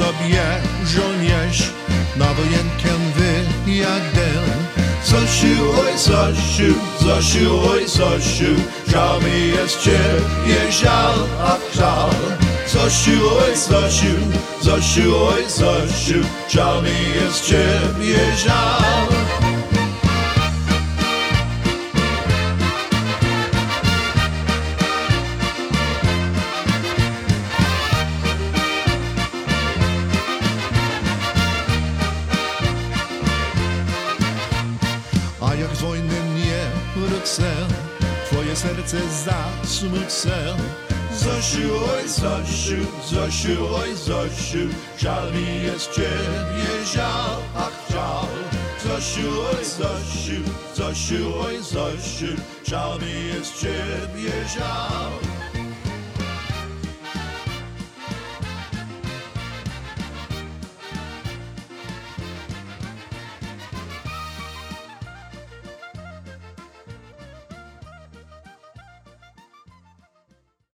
sobie żołnierz na wojenkę wyjadę. Zosiu, oj Zosiu, Zosiu, oj Zosiu, żal mi jest ciebie żal, ach żal. Zosiu, oj Zosiu, Zosiu, oj Zosiu, żal mi jest ciebie żal. A jak z wojny nie wrócę, twoje serce zasmucę. Zosiu, oj Zosiu, Zosiu, oj Zosiu, żal mi jest ciebie żal, ach żal. Zosiu, oj Zosiu, Zosiu, oj Zosiu, żal mi jest ciebie żal.